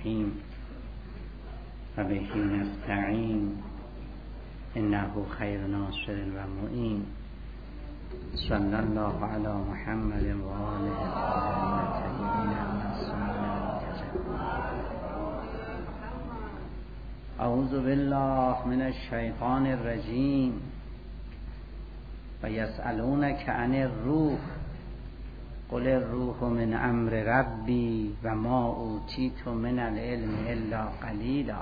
الرحیم و به نستعین انه خیر ناصر و معین. صلی الله علی محمد و آله الطاهرین المعصومین. اعوذ بالله من الشیطان الرجیم. و یسألونک عن الروح قل الروح من امر ربی و ما اوتیت من العلم الا قلیلا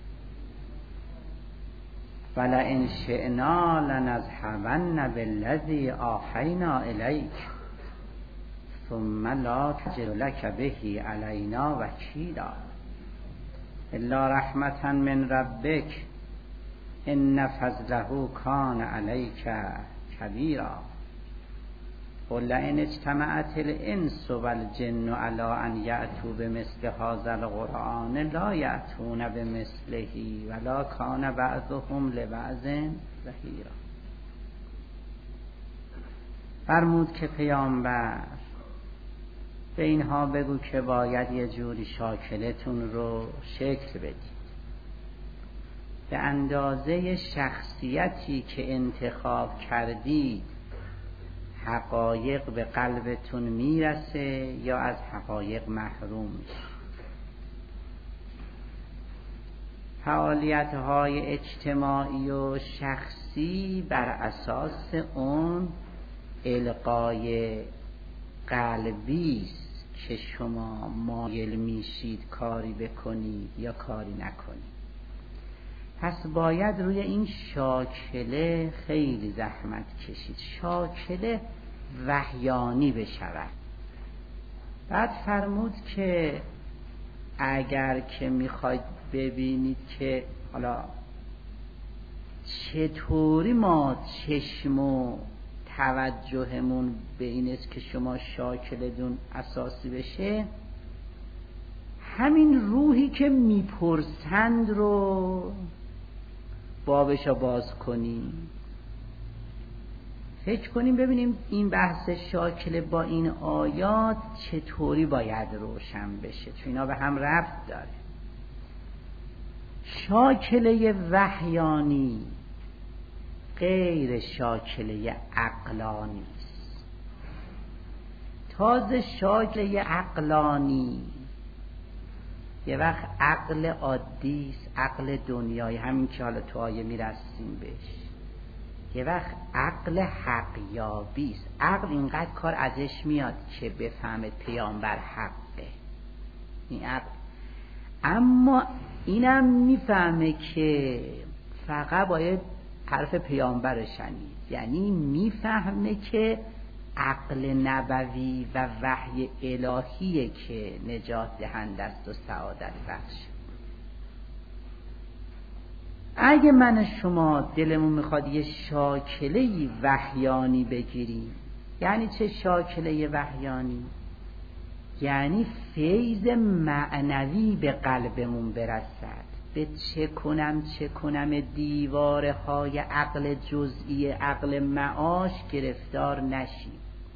ولئن شئنا لنذهبن بالذی اوحینا الیک ثم لا تجد لک به علینا وکیلا الا رحمة من ربک ان فضله کان علیک کبیرا قل لئن اجتمعت الانس والجن علی ان یأتوا بمثل هذا القرآن لا یأتون بمثله ولا کان بعضهم لبعض ظهیرا. فرمود که پیامبر به اینها بگو که باید یه جوری شاکلتون رو شکل بدید به اندازه شخصیتی که انتخاب کردید. حقایق به قلبتون میرسه یا از حقایق محروم میشه. فعالیت‌های اجتماعی و شخصی بر اساس اون القای قلبی است که شما مایل میشید کاری بکنید یا کاری نکنید. پس باید روی این شاکله خیلی زحمت کشید، شاکله وحیانی بشود. بعد فرمود که اگر که میخواید ببینید که حالا چطوری ما چشم و توجهمون به این است که شما شاکلتون اساسی بشه، همین روحی که میپرسند رو بابشو باز کنیم، فکر کنیم ببینیم این بحث شاکله با این آیات چطوری باید روشن بشه، چون اینا به هم ربط داره. شاکله وحیانی غیر شاکله عقلانی است. تازه شاکله عقلانی یه وقت عقل عادی است، عقل دنیایی، همین که حالا تو آیه میرسیم بهش. یه وقت عقل حقیابی است. عقل اینقدر کار ازش میاد که بفهمه پیامبر حقه، این عقل. اما اینم میفهمه که فقط باید حرف پیامبر رو شنید، یعنی میفهمه که عقل نبوی و وحی الهیه که نجات دهنده است و سعادت بخش. اگه من شما دلمون میخواد یه شاکله وحیانی بگیریم، یعنی چه شاکله وحیانی؟ یعنی فیض معنوی به قلبمون برسد. به چه کنم دیوارهای عقل جزئی، عقل معاش گرفتار نشیم.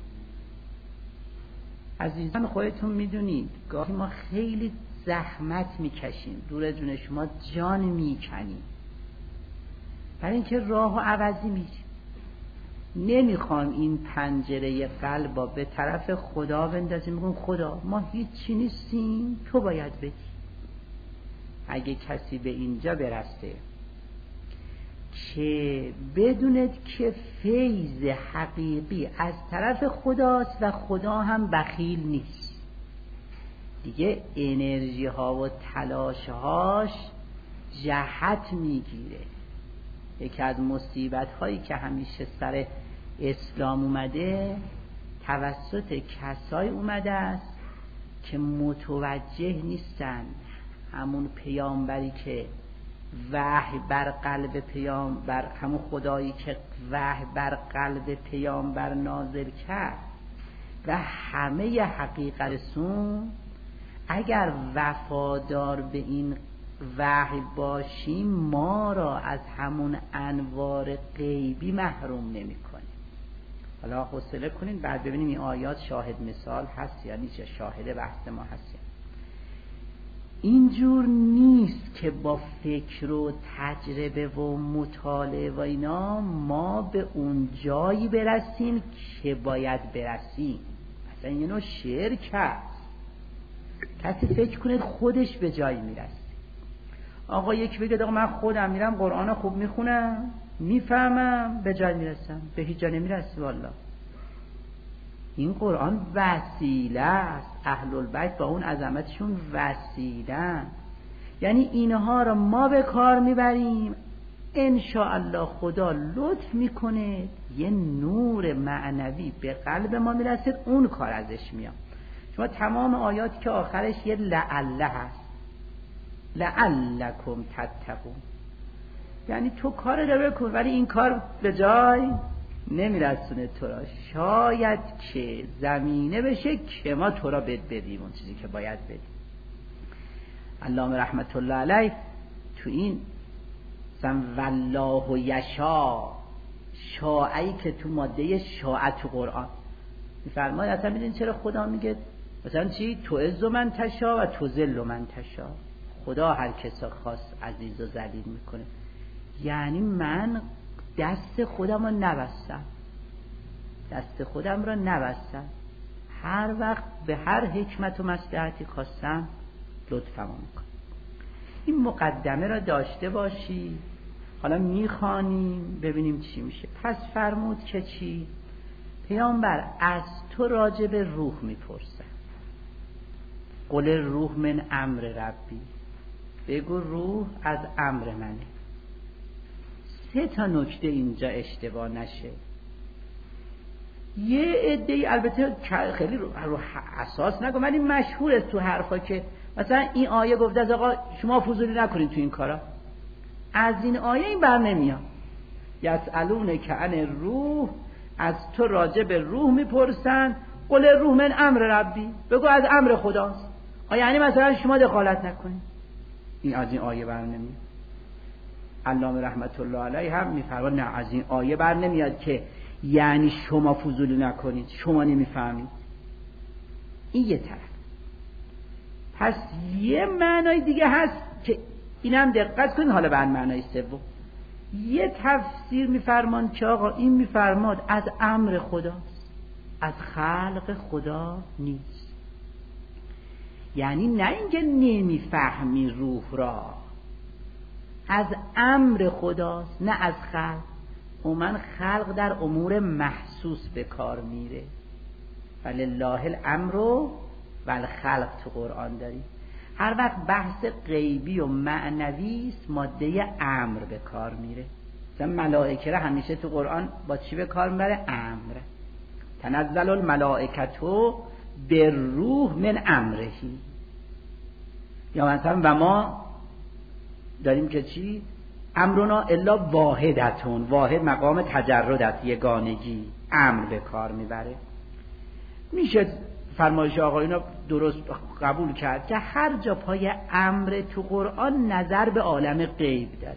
عزیزان خودتون میدونید گاهی ما خیلی زحمت میکشیم، دور جون شما جان میکنیم برای اینکه راهو عوضی میشیم. نمیخوام این پنجره قلب به طرف خدا بندازیم، میگم خدا ما هیچی نیستیم، تو باید بدی. اگه کسی به اینجا برسه که بدوند که فیض حقیقی از طرف خداست و خدا هم بخیل نیست، دیگه انرژی ها و تلاش هاش جهت میگیره. یکی از مصیبت هایی که همیشه سر اسلام اومده توسط کسای اومده است که متوجه نیستن همون پیامبری که وحی بر قلب پیامبر، همون خدایی که وحی بر قلب پیامبر نازل کرد و همه حقیقت رسون، اگر وفادار به این وحی باشیم ما را از همون انوار غیبی محروم نمی کنیم. حالا حوصله کنین بعد ببینیم این آیات شاهد مثال هست یا نیست، شاهد بحث ما هست. اینجور نیست که با فکر و تجربه و مطالعه و اینا ما به اون جایی برسیم که باید برسیم. اصلا یه نوع شرک هست. کسی فکر کنه خودش به جایی میرسه. آقا یک بگه آقا من خودم میرم قرآن خوب میخونم میفهمم به جای میرسم، به هیچ جا نمیرسی. والله این قرآن وسیله است. اهل البیت با اون عظمتشون وسیله، یعنی اینها را ما به کار میبریم، انشاءالله خدا لطف میکنه یه نور معنوی به قلب ما میرسه، اون کار ازش میاد. شما تمام آیاتی که آخرش یه لعله هست، لعلکم تتقون، یعنی تو کار رو بکن ولی این کار به جای نمیرسونه تو را، شاید که زمینه بشه که ما تو را بدیم اون چیزی که باید بدیم. علامه رحمت الله علیه تو این والله یشاء، شاعی که تو ماده شاع تو قرآن میفرماید، اصلا میدونی چرا خدا میگه مثلا چی؟ تو عز من تشا و تو ذل من تشا. خدا هر کسا خواست عزیز و ذلیل میکنه. یعنی من دست خودم رو نبستم، دست خودم رو نبستم، هر وقت به هر حکمت و مصلحتی خواستم لطفم میکنم. این مقدمه را داشته باشی. حالا میخوانیم ببینیم چی میشه. پس فرمود که چی؟ پیامبر از تو راجع به روح میپرسن. قل روح من امر ربی، بگو روح از امر منه. 3 تا نکته اینجا اشتباه نشه. یه عده‌ای البته خیلی رو اساس نگم ولی مشهور است تو حرفا که مثلا این آیه گفته از آقا شما فضولی نکنید تو این کارا، از این آیه این بر نمیاد. یسالونک عن الروح، از تو راجع به روح میپرسن. قل روح من امر ربی، بگو از امر خداست. یعنی مثلا شما دخالت نکنید. این از این آیه بر نمیاد. علامه رحمت الله علیه هم میفرماید نه، از این آیه بر نمیاد که یعنی شما فضولی نکنید، شما نمیفهمید. این یه طرف. پس یه معنای دیگه هست که اینم دقت کنید. حالا بعد معنای سوم یه تفسیر میفرمان که آقا این میفرماد از امر خداست، از خلق خدا نیست. یعنی نه اینکه نمیفهمی روح را، از امر خداست نه از خلق. من خلق در امور محسوس به کار میره. فلله الامر و الخلق تو قرآن داری. هر وقت بحث غیبی و معنوی است ماده امر به کار میره. مثلا ملائکه را همیشه تو قرآن با چی به کار میبره؟ امر. تنزل الملائکتو بالروح من امرهی. یا مثلا و ما داریم که چی؟ امرنا الا واحدتون، واحد مقام تجردت، یگانگی، امر به کار میبره. میشه فرمایش آقا اینا درست قبول کرد که هر جا پای امر تو قرآن نظر به عالم غیب داره،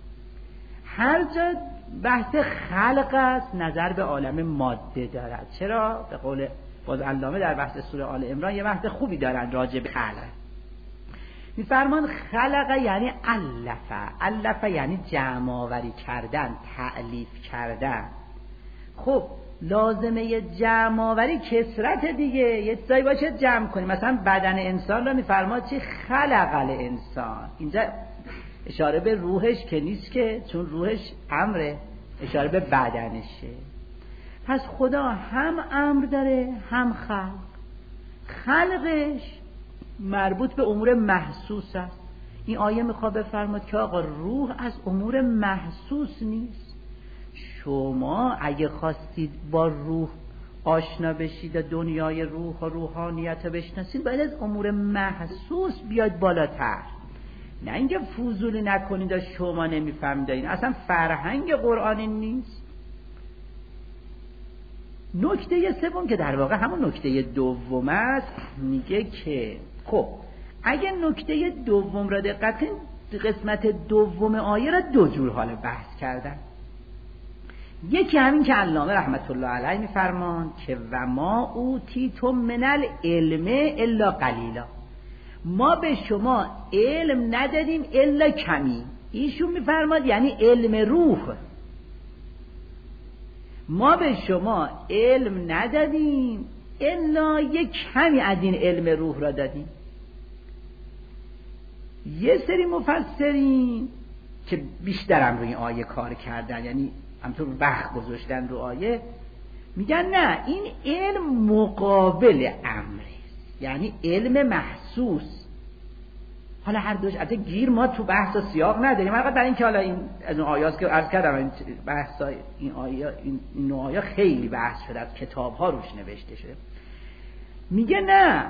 هر جا بحث خلق است نظر به عالم ماده دارد. چرا؟ به قول باز علامه در بحث سوره آل عمران یه بحث خوبی دارن راجع به خلق. میفرمان خلق یعنی علف یعنی جمع آوری کردن، تألیف کردن. خب لازمه جمع آوری کثرت دیگه، یه چیزایی باشه جمع کنیم. مثلا بدن انسان را میفرماد چی؟ خلق الانسان. اینجا اشاره به روحش که نیست که، چون روحش امره، اشاره به بدنشه. پس خدا هم امر داره هم خلق. خلقش مربوط به امور محسوس است. این آیه میخواد بفرماد که آقا روح از امور محسوس نیست. شما اگه خواستید با روح آشنا بشید و دنیای روح و روحانیت بشناسید باید از امور محسوس بیاید بالاتر، نه اینکه فضولی نکنید و شما نمیفهمید. این اصلا فرهنگ قرآنی نیست. نکته سوم که در واقع همون نکته دوم است، میگه که خب اگه نکته دوم را دقت کنید، قسمت دوم آیه را 2 جور حالا بحث کردن. یکی همین که علامه رحمت الله علیه میفرمان که و ما اوتیتم من العلم الا قلیلا، ما به شما علم ندادیم الا کمی. ایشون میفرماد یعنی علم روح. ما به شما علم ندادیم الا یک کمی از این علم روح را دادیم. یه سری مفسرین که بیشترم روی آیه کار کردن، یعنی همطور وقت گذاشتن رو آیه، میگن نه، این علم مقابل امره، یعنی علم محسوس. حالا هر دوش البته گیر ما تو بحث و سیاق نداریم، فقط برای اینکه حالا این از اون آیات که عرض کردم این بحثای این آیه، این نوع آیه خیلی بحث شده، از کتاب‌ها روش نوشته شده. میگه نه،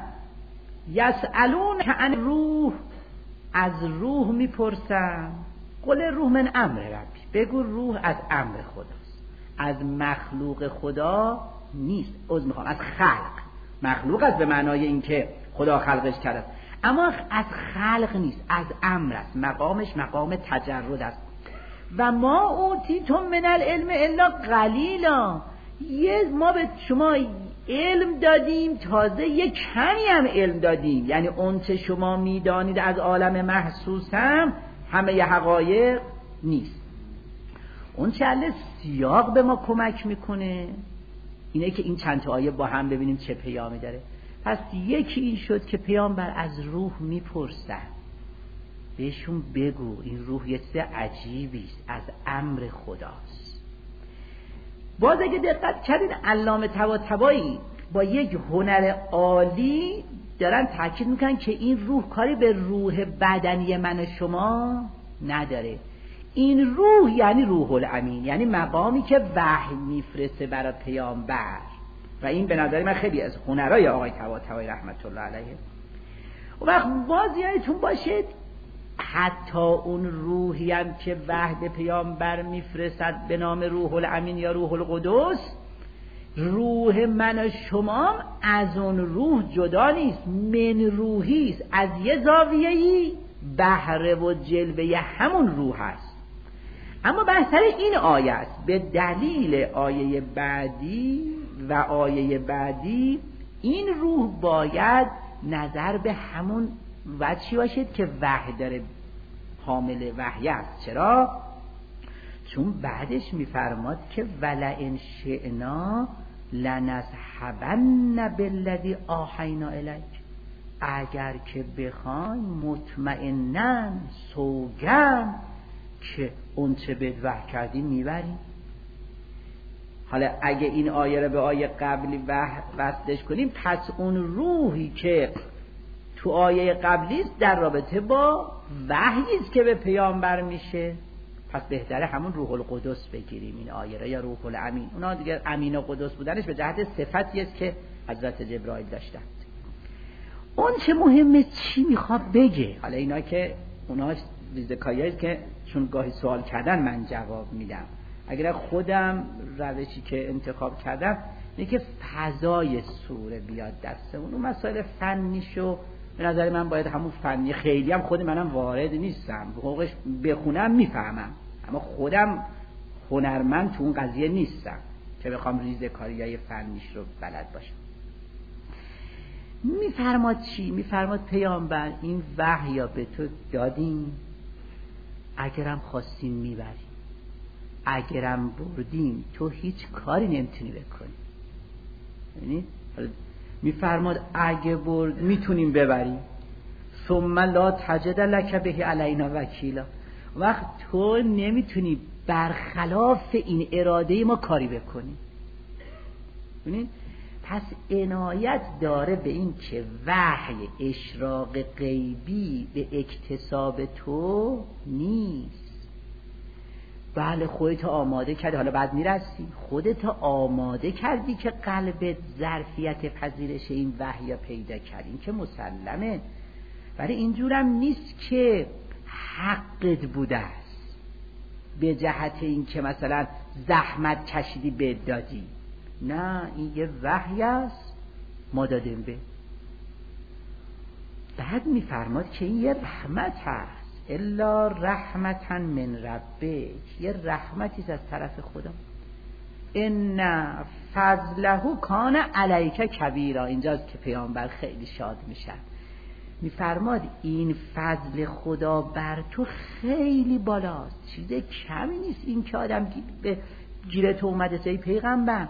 یسألون عن روح، از روح میپرسن، قل روح من امر ربی، بگو روح از امر خداست، از مخلوق خدا نیست. میخوام از خلق، مخلوق است به معنای اینکه خدا خلقش کرده، اما از خلق نیست، از امر است، مقامش مقام تجرد است. و ما اوتیتم من العلم الا قلیلا، ما به شما علم دادیم، تازه یک کمی هم علم دادیم، یعنی اون چه شما میدانید از عالم محسوس هم همه ی حقایق نیست. اون چه سیاق به ما کمک میکنه اینه که این چند تا آیه با هم ببینیم چه پیامی داره. پس یکی این شد که پیامبر از روح میپرسن، بهشون بگو این روح یه چیز عجیبی است، از امر خداست. باز اگه دقت کردین علامه طباطبایی با یک هنر عالی دارن تاکید میکنن که این روح کاری به روح بدنی من و شما نداره. این روح یعنی روح الامین، یعنی مقامی که وحی میفرسته برای پیامبر. و این به نظر من خیلی از هنرهای آقای طباطبایی رحمت الله علیه. و وقت باز یادتون باشید حتی اون روحی هم که وحی به پیامبر میفرستد به نام روح الامین یا روح القدس، روح من و شما از اون روح جدا نیست، من روحی است، از یه زاویه‌ای بهره و جلوه همون روح است. اما بحث این آیه است، به دلیل آیه بعدی و آیه بعدی این روح باید نظر به همون وجهی باشید که وحی داره، حامل وحی است. چرا؟ چون بعدش میفرماد که ولئن شئنا لنذهبن بالذی آحینا الیک، اگر که بخوایم مطمئناً سوگند که اون چه بهت وحی کردیم میبریم. حالا اگه این آیه رو به آیه قبلی وصلش کنیم، پس اون روحی که تو آیه قبلی است در رابطه با وحیی است که به پیامبر میشه، پس بهتره همون روح القدس بگیریم این آیه را، یا روح الامین. اونا دیگه امین و قدس بودنش به جهت صفتی است که حضرت جبرائیل داشتند. اون چه مهمه چی میخواد بگه. حالا اینا که اونا ریزکایی‌است که چون گاهی سوال کردن من جواب میدم. اگر خودم روشی که انتخاب کردم اینه که فضای سوره بیاد دستمون، اون مسائل فنیشو به نظر من باید همون فنی، خیلی هم خود منم وارد نیستم، حقوقش بخونم میفهمم، اما خودم هنرمند تو اون قضیه نیستم که بخوام ریزکاریای فنیش رو بلد باشم. میفرماد چی؟ میفرماد پیامبر این وحی به تو دادیم، اگرم خواستین میبریم، اگرم بردیم تو هیچ کاری نمیتونی بکنی. یعنی میفرماد اگه برد میتونیم ببریم، ثم لا تجد لک به علینا وکیلا، وقت تو نمیتونی برخلاف این اراده ما کاری بکنی. ببینید پس عنایت داره به این که وحی اشراق غیبی به اکتساب تو نیست. بله خودت آماده کردی، حالا بعد میرسی خودت آماده کردی که قلبت ظرفیت پذیرش این وحی پیدا کردی، این که مسلمه. ولی اینجورم نیست که حقت بوده است به جهت این که مثلا زحمت کشیدی بهت دادی، نه، این یه وحی است ما دادیم به. بعد میفرماد که این یه رحمت هست، الا رحمتا من ربک، یه رحمتی از طرف خدا. ان فضله کان علیک کبیرا، اینجاست که پیامبر خیلی شاد میشن. میفرماد این فضل خدا بر تو خیلی بالاست، چیز کمی نیست این که آدم به گیرت اومده ای پیغمبر،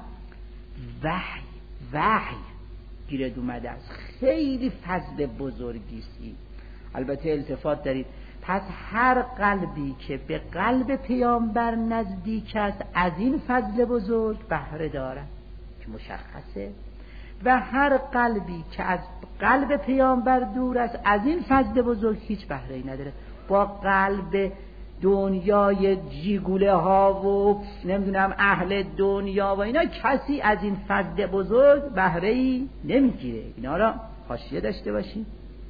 وحی گیرت اومده است، خیلی فضل بزرگیست این. البته التفات دارید، پس هر قلبی که به قلب پیامبر نزدیک است از این فضل بزرگ بهره دارد که مشخصه، و هر قلبی که از قلب پیامبر دور است از این فضل بزرگ هیچ بهره ای نداره. با قلب دنیای جیگوله ها و نمیدونم اهل دنیا و اینا کسی از این فضل بزرگ بهره ای نمیگیره. اینا را حاشیه داشته باشیم.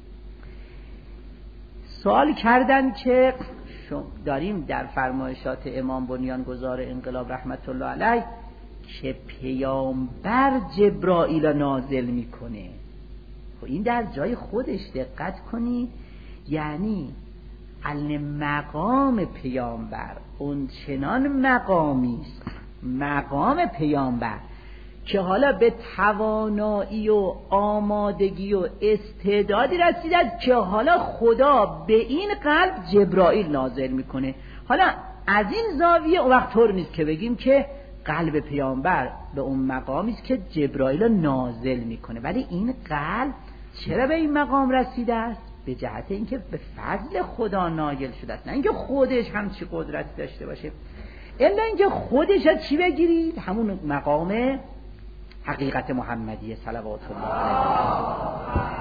سوال کردن که داریم در فرمایشات امام بنیانگذار انقلاب رحمت الله علیه که پیامبر جبرائیل نازل میکنه. این در جای خودش دقت کنی، یعنی مقام پیامبر اون چنان مقامی است، مقام پیامبر که حالا به توانایی و آمادگی و استعدادی رسیده است که حالا خدا به این قلب جبرائیل نازل میکنه. حالا از این زاویه اون وقت طور نیست که بگیم که قلب پیامبر به اون مقامی است که جبرائیل نازل میکنه، ولی این قلب چرا به این مقام رسیده است؟ به جهت اینکه به فضل خدا نایل شده است، نه اینکه خودش همچی قدرتی داشته باشه، الا اینکه خودش از چی بگیرید؟ همون مقام حقیقت محمدیه صلوات الله علیه،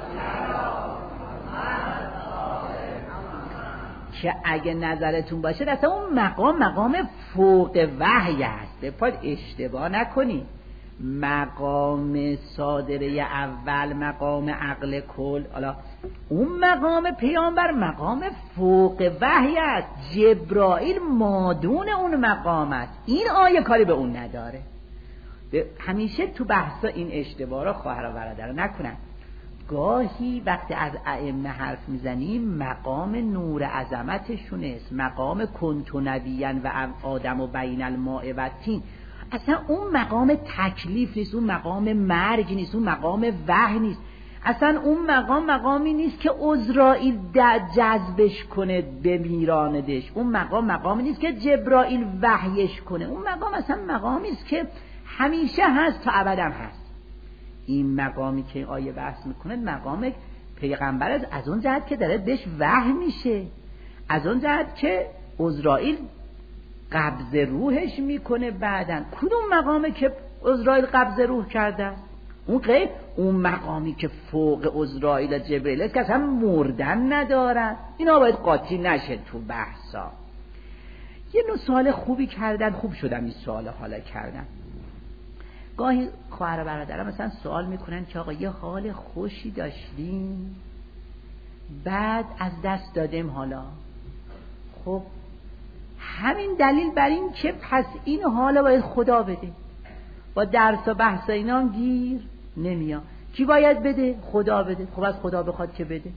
که اگه نظرتون باشه اصلا اون مقام فوق وحی است. بپاید اشتباه نکنی، مقام صادره اول، مقام عقل کل، حالا اون مقام پیامبر مقام فوق وحی است، جبرائیل مادون اون مقام است. این آیه کاری به اون نداره. همیشه تو بحثا این اشتباه را خواهر و برادر نکنن. گاهی وقتی از ائمه حرف میزنیم مقام نور عظمتشون است، مقام کنت نبیاً و آدم و بین الماء و الطین، اصلا اون مقام تکلیف نیست، اون مقام مرگ نیست، اون مقام وحی نیست، اصلا اون مقامی نیست که عزرائیل جذبش کنه بمیراندش، اون مقامی نیست که جبرائیل وحیش کنه، اون مقام اصلا مقامی است که همیشه هست تا ابدم هست. این مقامی که آیه بحث میکنه مقام پیغمبر از اون جهت که داره بهش وحی میشه، از اون جهت که عزرائیل قبض روحش میکنه بعدن. کدوم مقامه که عزرائیل قبض روح کرده؟ اون غیر اون مقامی که فوق عزرائیل و جبرئیل است که اصلا مردن ندارن. اینا باید قاطی نشه تو بحثا. یه نوع سوال خوبی کردن، خوب شدم این سوال حالا کردن. گاهی خواهر و برادرم مثلا سوال میکنن که آقا یه حال خوشی داشتیم بعد از دست دادیم، حالا خب همین دلیل بر این که پس این حالا باید خدا بده، با درس و بحث اینا گیر نمیاد. کی باید بده؟ خدا بده. خب از خدا بخواد که بده.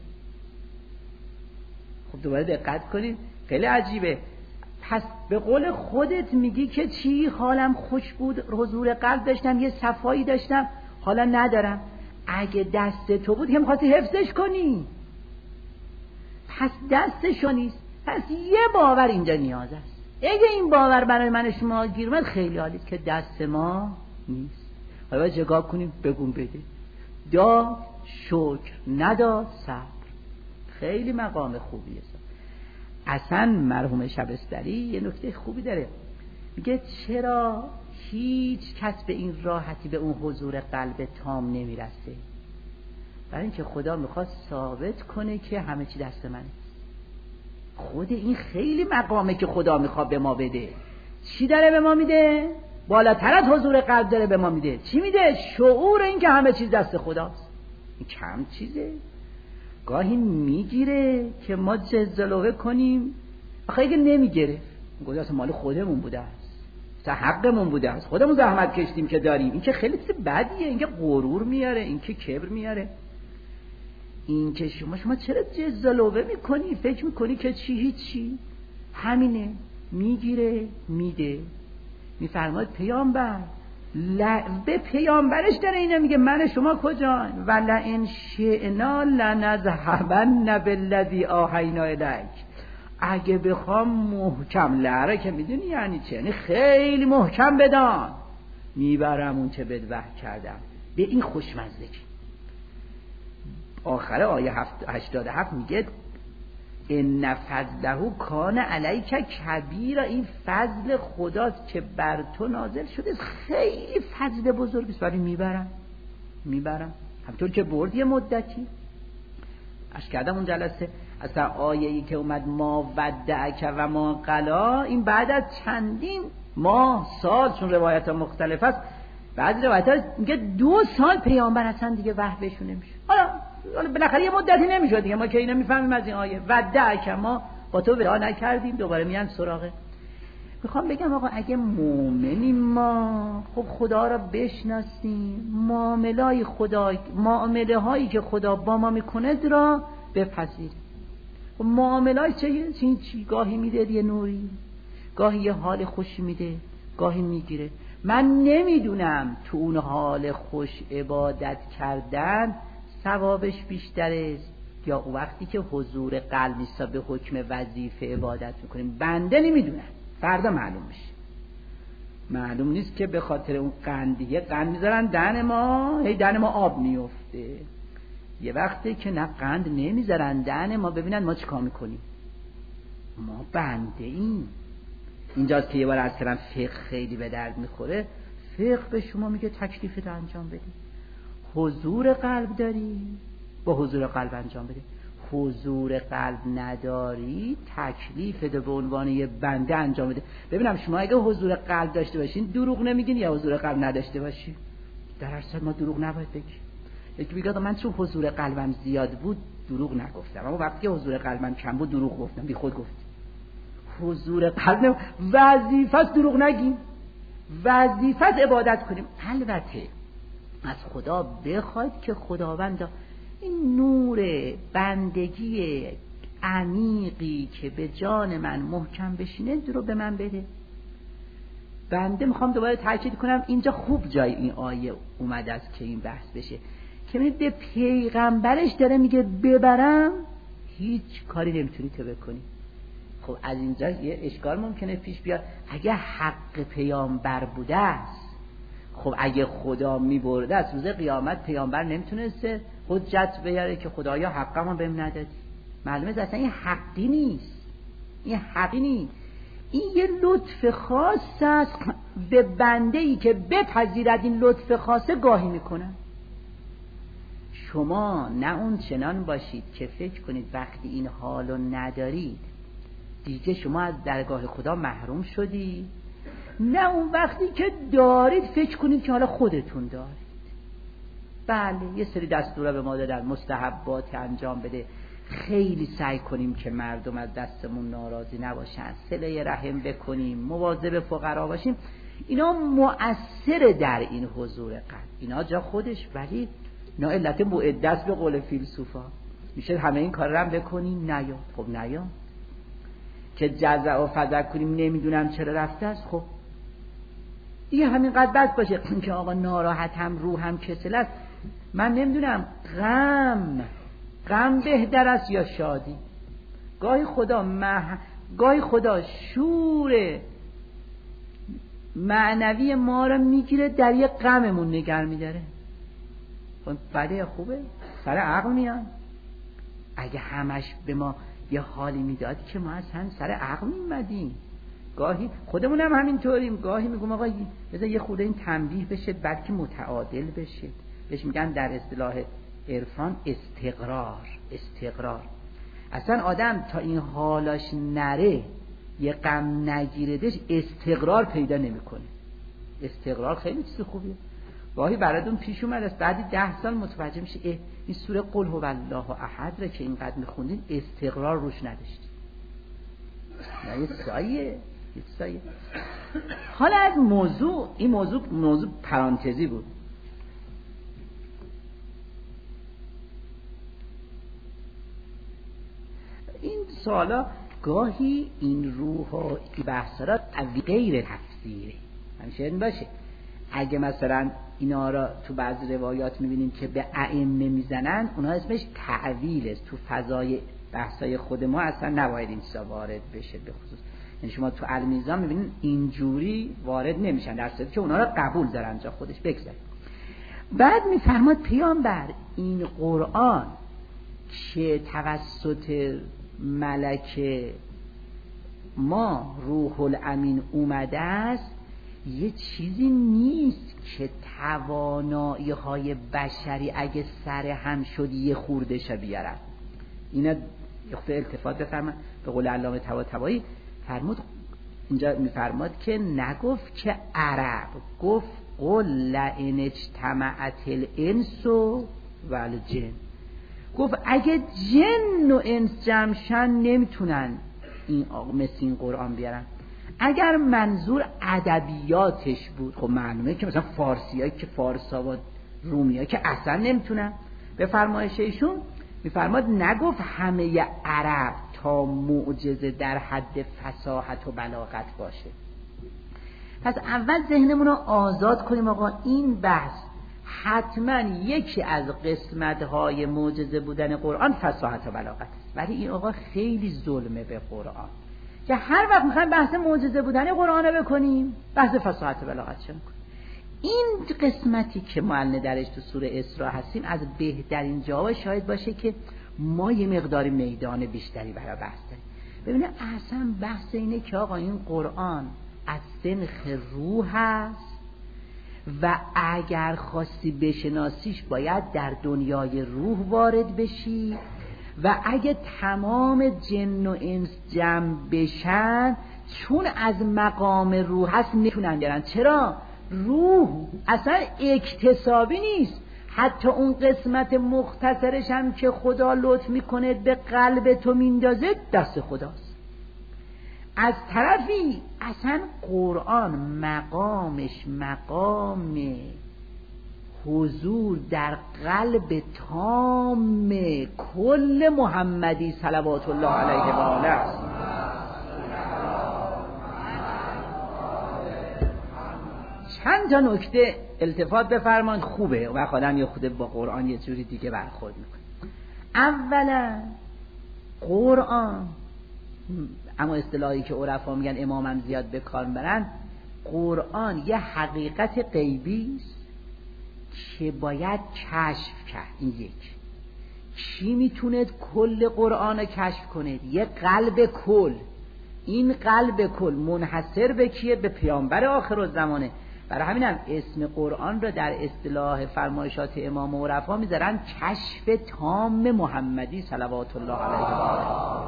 خب دوباره دقت کنید، خیلی عجیبه. پس به قول خودت میگی که چی؟ حالم خوش بود، حضور قلب داشتم، یه صفایی داشتم، حالا ندارم. اگه دست تو بود که میخواستی حفظش کنی، پس دستشو نیست. پس یه باور اینجا نیاز است. اگه این باور برای من شما گیر اومد خیلی عالیه که دست ما نیست. حالا جگاه کنیم بگون بده. داد شکر، نداد صبر. خیلی مقام خوبیه. اصلا مرحوم شبستری یه نکته خوبی داره، میگه چرا هیچ کس به این راحتی به اون حضور قلب تام نمیرسه؟ برای اینکه خدا میخواد ثابت کنه که همه چی دست منه. خود این خیلی مقامه که خدا میخواد به ما بده. چی داره به ما میده؟ بالاتر از حضور قلب داره به ما میده. چی میده؟ شعور این که همه چیز دست خداست. این کم چیزه. گاهی میگیره که ما جزلوه کنیم، آخه اگه نمیگیره گذاشت مال خودمون بوده است، حقمون بوده است، خودمون زحمت کشیدیم که داریم. این که خیلی چیز بدیه، این که غرور میاره، این که کبر میاره. این که شما چرا جزلوه میکنی؟ فکر میکنی که چی هیچی؟ همینه، میگیره میده. میفرماید پیامبر به پیامبرش داره اینو میگه من شما کجا ولئن شئنا لنذهبن بالذی اوحینا الیک. اگه بخوام محکم لره که میدونی یعنی چه، یعنی خیلی محکم بدان، میبرم اون چه بد وحی کردم. به این خوشمزدگی. آخر آیه 87 میگه ان فضله کان علیک کبیر. این فضل خداست که بر تو نازل شده، خیلی فضل بزرگی است، ولی میبرم همطور که برد یه مدتی. عرض کردم اون جلسه اصلا آیه‌ای که اومد ما ودعک و ما قلا، این بعد از چندین ماه سال، چون روایت ها مختلف است، بعضی روایت ها میگه 2 سال پیامبر اصلا دیگه وحی بهشون نمیشه. حالا بالاخره یه مدتی نمیشه دیگه، ما که اینا میفهمیم از این آیه ودعک ما با تو ودا نکردیم، دوباره میان سراغه. میخوام بگم آقا اگه مؤمنیم ما، خب خدا را بشناسیم، معامله هایی که خدا با ما میکنه را بپذیریم. خب معامله چی گاهی میده یه نوری، گاهی یه حال خوشی میده، گاهی میگیره. من نمیدونم تو اون حال خوش عبادت کردن ثوابش بیشتره یا اون وقتی که حضور قلب نیست به حکم وظیفه عبادت میکنیم. بنده نمیدونم، فردا معلوم میشه. معلوم نیست که به خاطر اون قندیه قند میذارن دهن ما، هی دهن ما آب میفته. یه وقتی که نه قند نمیذارن دهن ما، ببینن ما چیکار میکنیم. ما بنده این. اینجاست که یه بار از کلم فقه خیلی به درد میخوره. فقه به شما میگه تکلیفت انجام بدی. حضور قلب داری، با حضور قلب انجام بده. حضور قلب نداری، تکلیفت به عنوان یه بنده انجام بده. ببینم شما اگه حضور قلب داشته باشین دروغ نمیگین یا حضور قلب نداشته باشین؟ در اصل ما دروغ نباید بگیم. یکی میگه من چون حضور قلبم زیاد بود دروغ نگفتم، اما وقتی که حضور قلبم کم بود دروغ گفتم، بی خود گفتم. حضور قلب وظیفه است دروغ نگیم، وظیفه است عبادت کنیم. البته از خدا بخواید که خداوند این نور بندگی عمیقی که به جان من محکم بشینه رو به من بده. بنده میخوام دوباره تاکید کنم اینجا خوب جای این آیه اومده است که این بحث بشه که به پیغمبرش داره میگه ببرم، هیچ کاری نمیتونی تو بکنی. خب از اینجا یه اشکال ممکنه پیش بیاد. اگه حق پیامبر بوده است، خب اگه خدا میبرده از روز قیامت پیامبر نمیتونسته حجت بیاره که خدایا حقمو بهم ندادی. معلومه اصلا این حقی نیست، این حقی نیست. این یه لطف خاص است به بنده‌ای که بپذیرد این لطف خاصه گاهی میکنن. شما نه اون چنان باشید که فکر کنید وقتی این حالو ندارید دیگه شما از درگاه خدا محروم شدید، نه اون وقتی که دارید فکر کنید که حالا خودتون دارید. بله یه سری دستورا به ما دادن مستحبات انجام بده، خیلی سعی کنیم که مردم از دستمون ناراضی نباشن، صله رحم بکنیم، مواظب فقرا باشیم. اینا مؤثر در این حضور قلب، اینا جا خودش، ولی اینا علت معدت به قول فیلسوفا. میشه همه این کار رو هم بکنیم؟ نیا. خب نیا که جزع و فزع کنیم نمیدونم چرا رفته است. خب دیگه همینقدر بس باشه که آقا ناراحتم، روحم کسل است، من نمیدونم غم بهتر است یا شادی. گاهی خدا شور معنوی ما رو میگیره در یه غممون نگر میداره. بله خوبه، سر عقل میان. اگه همش به ما یه حالی میداد که ما اصلا سر عقل میمدیم. گاهی خودمونم همینطوریم، گاهی میگم آقا بذار یه خورده این تنبیه بشه بلکه متعادل بشه. بهش میگن در اصطلاح عرفان استقرار. اصلا آدم تا این حالاش نره، یه غم نگیردش، استقرار پیدا نمیکنه. استقرار خیلی چیز خوبیه. گاهی براتون پیش اومد است بعد 10 سال متوجه میشه این سوره قل هو الله احد رو که اینقدر میخوندین استقرار روش نداشتید. نه یه سایه. حالا از این موضوع پرانتزی بود. این سوالا گاهی این روح و بحثا را از غیر تفسیره همیشه این باشه. اگه مثلا اینا را تو بعضی روایات میبینیم که به ائمه میزنن، اونها اسمش تعویل است. تو فضای بحثای خود ما اصلا نباید این چیزا وارد بشه. به خصوص یعنی شما تو المیزان میبینید اینجوری وارد نمیشن، در صورتی که اونها را قبول دارن جا خودش. بگذارید بعد میفرماد پیامبر این قرآن که توسط ملک ما روح الامین اومده است یه چیزی نیست که توانایی های بشری اگه سر هم شد یه خوردش بیارن. اینا یخته التفات بفرماد به قول علامه طباطبایی فرمود، اینجا میفرماد که نگفت که عرب، گفت قل لئن اجتمعت الانس والجن، گفت اگه جن و انس جمعشن نمیتونن این مثل این قرآن بیارن. اگر منظور ادبیاتش بود خب معلومه که مثلا فارسیایی که فارسا و رومیایی که اصلا نمیتونن. به فرمایش ایشون میفرماد نگفت همه عرب تا معجزه در حد فصاحت و بلاغت باشه. پس اول ذهنمون رو آزاد کنیم آقا این بحث حتما یکی از قسمت‌های معجزه بودن قرآن فصاحت و بلاغت است، ولی این آقا خیلی ظلمه به قرآن که هر وقت میخوایم بحث معجزه بودن قرآن رو بکنیم بحث فصاحت و بلاغت چه میکنیم. این قسمتی که ما درش تو سوره اسراء هستیم از بهترین جاها شاید باشه که ما یه مقدار میدان بیشتری برای بحث داریم. ببینه اصلا بحث اینه که آقا این قرآن از سنخ روح هست و اگر خواستی بشناسیش باید در دنیای روح وارد بشی و اگه تمام جن و انس جمع بشن چون از مقام روح هست نمیتونن بیارن. چرا؟ روح اصلا اکتسابی نیست، حتی اون قسمت مختصرش هم که خدا لطف میکنه به قلب تو میندازه دست خداست. از طرفی اصلا قرآن مقامش مقام حضور در قلب تام کل محمدی صلوات الله علیه و آله است. چند تا نکته التفات بفرمایید خوبه و خودم یه خود با قرآن یه جوری دیگه برخورد میکنه. اولا قرآن، اما اصطلاحی که عرفا میگن امامم زیاد به کار برن، قرآن یه حقیقت غیبی است که باید کشف کرد. این یک. کی میتونه کل قرآن رو کشف کنه؟ یه قلب کل. این قلب کل منحصر به کیه؟ به پیامبر آخرالزمانه. برای همینم اسم قرآن رو در اصطلاح فرمایشات امام و عرفا میذارن کشف تام محمدی صلوات الله علیه و آله.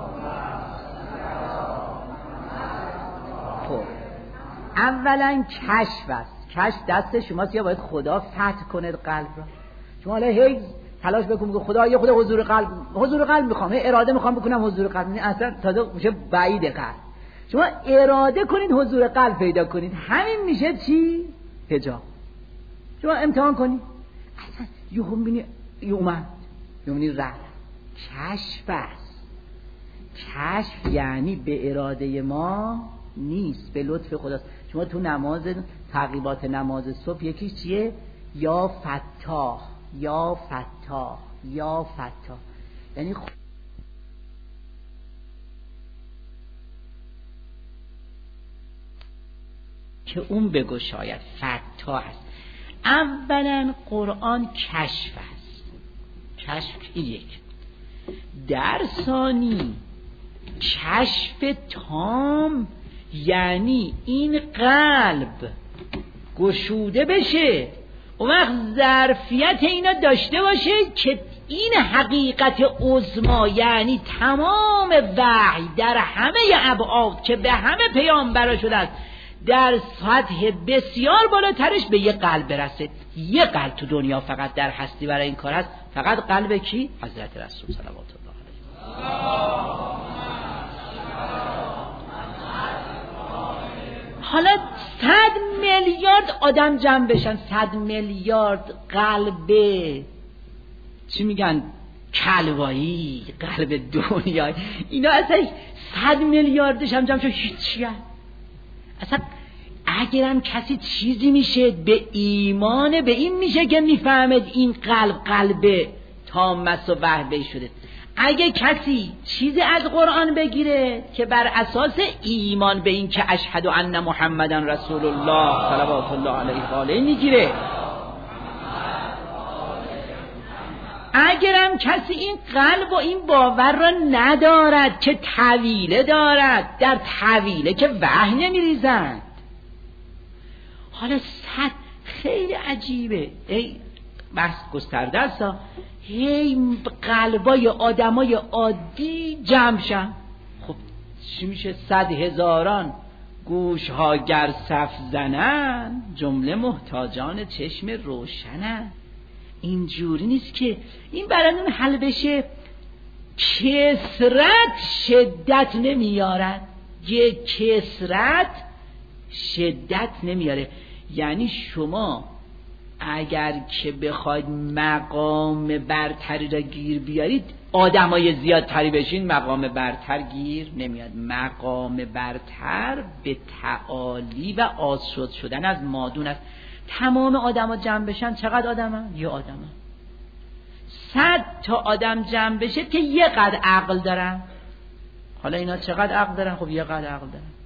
خب اولا کشف است. کشف دست شماست یا باید خدا فتح کنه قلب را؟ شما حالا هی تلاش بکن بگو خدا یه خود حضور قلب میخوام، اراده میخوام بکنم حضور قلب، اصلا تازه میشه بعید قلب. شما اراده کنید حضور قلب پیدا کنید، همین میشه چی؟ حجاب. شما امتحان کنید اصلا یهو میبینی اومد یهو رفت. کشف است. کشف یعنی به اراده ما نیست، به لطف خداست. شما تو نماز تعقیبات نماز صبح یکیش چیه؟ یا فتاح یا فتاح یا فتاح، یعنی که اون بگشاید. فتاح است. اولا قرآن کشف است. کشف یک. در ثانی کشف تام یعنی این قلب گشوده بشه، اون وقت ظرفیت اینا داشته باشه که این حقیقت عظما یعنی تمام وحی در همه ابعاد که به همه پیامبرا شده است در سطح بسیار بالاترش به یه قلب برسه. یه قلب تو دنیا فقط در هستی برای این کار هست، فقط قلب کی؟ حضرت رسول صلوات الله علیه. حالا 100 میلیارد آدم جمع بشن، 100 میلیارد قلب چی میگن کلوایی، قلب دنیایی، اینا اصلا 100 میلیاردش هم جمع شد هیچی. اصلا اگرم کسی چیزی میشه به ایمان به این میشه که میفهمد این قلب تامس و وحبه شده. اگه کسی چیزی از قرآن بگیره که بر اساس ایمان به این که اشهد ان محمدن رسول الله صلوات الله علیه و آله میگیره، اگرم کسی این قلب و این باور را ندارد که طویله دارد، در طویله که وحی نمیریزند. حالا خیلی عجیبه، ای بحث گسترده است، هی قلبای آدمای عادی جمع شن. خب چی میشه؟ 100,000 گوش ها گر صف زنن، جمله محتاجان چشم روشنن. اینجوری نیست که این برای حل بشه. کثرت شدت نمیارد، یه کثرت شدت نمیاره. یعنی شما اگر که بخواید مقام برتری را گیر بیارید، آدمای زیادتری بشین، مقام برتر گیر نمیاد. مقام برتر به تعالی و آزاد شدن از مادون است. تمام آدما جمع بشن، چقدر آدمن؟ یه آدمن. 100 تا آدم جمع بشه که یه قد عقل دارن. حالا اینا چقدر عقل دارن؟ خب یه قد عقل دارن.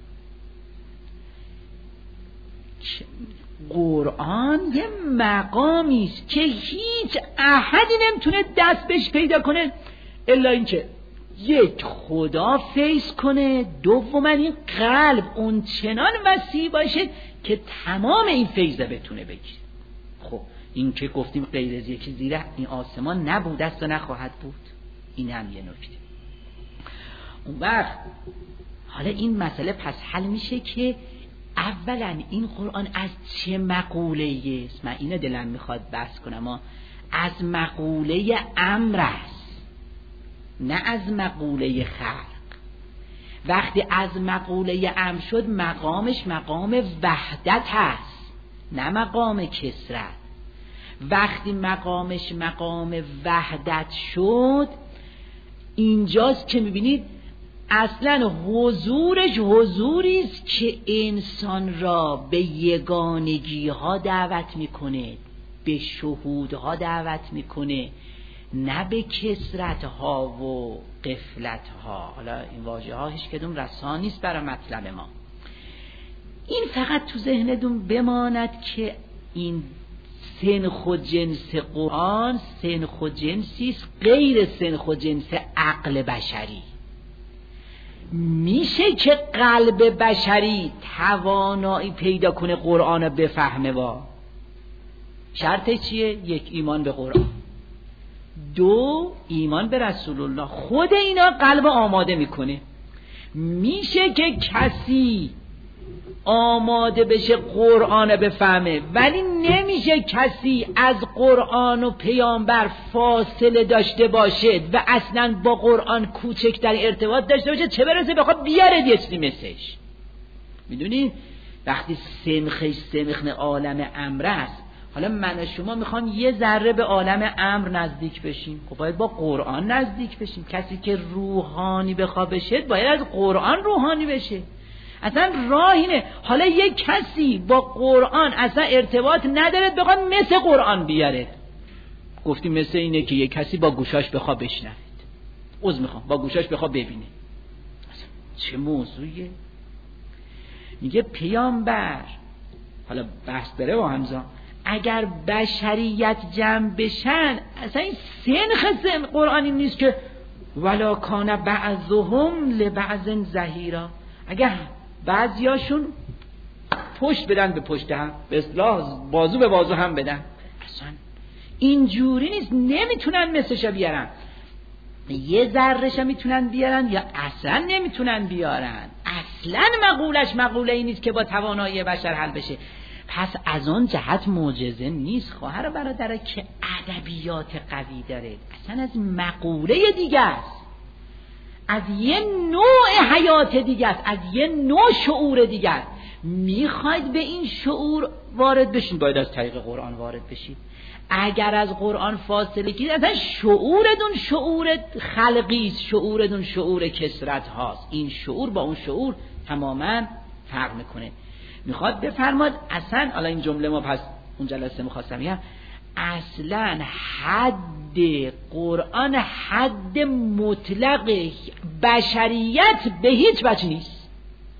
قرآن یه مقامی است که هیچ احدی نمیتونه دست بهش پیدا کنه الا اینکه یک خدا فیض کنه، دوما این قلب اون چنان وسیع باشه که تمام این فیضه بتونه بگیره. خب این که گفتیم غیر از یکی زیره این آسمان نبوده است و نخواهد بود. این هم یه نکته. اون وقت حالا این مسئله پس حل میشه که اولا این قرآن از چه مقوله است؟ من اینو دلم میخواد بحث کنم. از مقوله امر است، نه از مقوله خلق. وقتی از مقوله امر شد، مقامش مقام وحدت هست، نه مقام کثرت. وقتی مقامش مقام وحدت شد، اینجاست که میبینید اصلا حضورش حضوری است که انسان را به یگانگی ها دعوت میکنه، به شهود ها دعوت میکنه، نه به کثرت ها و غفلت ها. حالا این واژه ها هیچ کدوم رسا نیست برای مطلب ما. این فقط تو ذهنتون بماند که این سنخ و جنس قرآن سنخ و جنسی است غیر سنخ و جنس عقل بشری. میشه که قلب بشری توانایی پیدا کنه قرآن رو بفهمه. با شرط چیه؟ یک، ایمان به قرآن، دو، ایمان به رسول الله. خود اینا قلب آماده میکنه. میشه که کسی آماده بشه قرآن بفهمه، ولی نمیشه کسی از قرآن و پیامبر فاصله داشته باشد و اصلا با قرآن کوچکتر ارتباط داشته باشه، چه برسه بخواد بیاره یه چیزی مثلش. میدونید وقتی سنخ عالم امر است، حالا من و شما میخوام یه ذره به عالم امر نزدیک بشیم، خب باید با قرآن نزدیک بشیم. کسی که روحانی بخواد بشه باید از قرآن روحانی بشه. اصلا راه اینه. حالا یک کسی با قرآن اصلا ارتباط نداره بخواد مثل قرآن بیاره، گفتیم مثل اینه که یک کسی با گوشاش بخواد بشنوید، میخوام با گوشاش بخواد ببینه. چه موضوعیه؟ میگه پیامبر، حالا بحث بره با همزا، اگر بشریت جمع بشن، اصلا این سنخ قرآنی نیست که ولا کان بعضهم لبعض ظهیرا. اگر بعضیاشون پشت بدن به پشت هم، به اصطلاح بازو به بازو هم بدن، اصلا اینجوری نیست. نمیتونن مثلش بیارن. یه ذرهش میتونن بیارن یا اصلا نمیتونن بیارن. اصلا مقوله این نیست که با توانایی بشر حل بشه. پس از اون جهت معجزه نیست خواهر برادر که ادبیات قوی داره، اصلا از مقوله دیگه است، از یه نوع حیات دیگه است، از یه نوع شعور دیگه است. میخواید به این شعور وارد بشین، باید از طریق قرآن وارد بشید. اگر از قرآن فاصله گیرید، اصلا شعورتون شعور خلقی است، شعورتون شعور کثرت هاست. این شعور با اون شعور تماما فرق میکنه. میخواد بفرماد اصلا، حالا این جمله ما پس اون جلسه میخواستم بگم، اصلا حد قرآن حد مطلق بشریت به هیچ وجه نیست.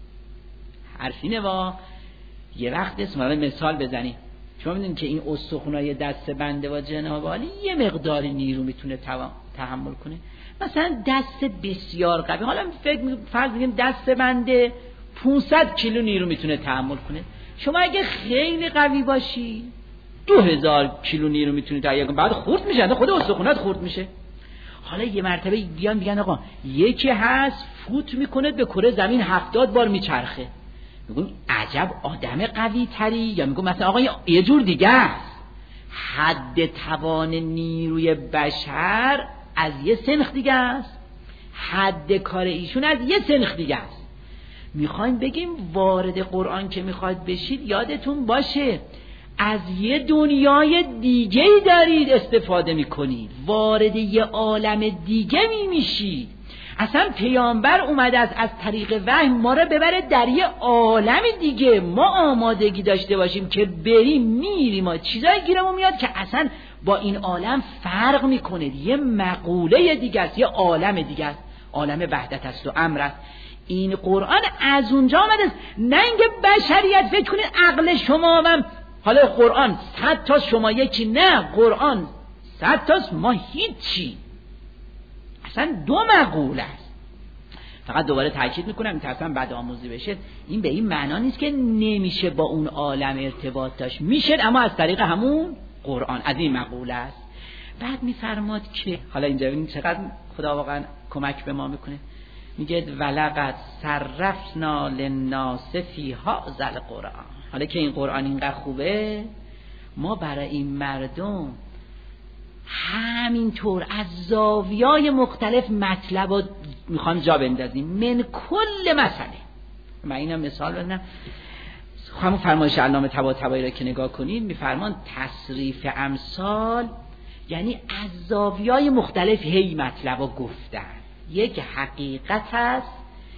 حرفینه با یه وقت اسم مثال بزنیم. شما میدونید که این استخونای دست بنده و جناب عالی یه مقداری نیرو میتونه تحمل کنه. مثلا دست بسیار قوی، حالا فرض بگیم دست بنده 500 کیلو نیرو میتونه تحمل کنه. شما اگه خیلی قوی باشی 2000 کیلو نیرو میتونی تحمل کنی، بعد خورد میشه، خود استخونات خورد میشه. حالا یه مرتبه بیان میگن آقا یکی هست فوت میکنه به کره زمین 70 بار میچرخه، میگم عجب آدم قوی تری، یا میگم مثلا آقا یه جور دیگه است، حد توان نیروی بشر از یه سنخ دیگه است، حد کار ایشون از یه سنخ دیگه است. میخوایم بگیم وارد قرآن که میخواد بشید یادتون باشه از یه دنیای دیگه دارید استفاده میکنید، وارد یه عالم دیگه میشید. اصلا پیامبر اومده است از طریق وحی ما رو ببره در یه عالم دیگه، ما آمادگی داشته باشیم که بریم میریم و چیزایی گیرمون میاد که اصلا با این عالم فرق میکنه، یه مقوله دیگه است، یه عالم دیگه است، عالم وحدت است و امر است. این قرآن از اونجا آمده است، نه اینکه بشریت فکر کنید عقل شما و حالا قرآن 100 تا شما یکی، نه قرآن 100 تاست ما هیچی، اصلا دو مقوله است. فقط دوباره تاکید میکنم این اصلا بد آموزی بشه، این به این معنا نیست که نمیشه با اون عالم ارتباط داشت، میشه اما از طریق همون قرآن، از این مقوله است. بعد میفرماد که حالا اینجا ببینید چقدر خدا واقعا کمک به ما میکنه، میگه ولقد صرفنا للناس فی هذا القرآن. حالا که این قرآن اینقدر خوبه، ما برای این مردم همینطور از زاویه‌های مختلف مطلب رو میخوام جا بندازیم، من کل مسئله. من اینم مثال بزنم، همون فرمایش علامه طباطبایی را که نگاه کنید میفرمان تصریف امثال یعنی از زاویه‌های مختلف هی مطلب رو گفتن، یک حقیقت هست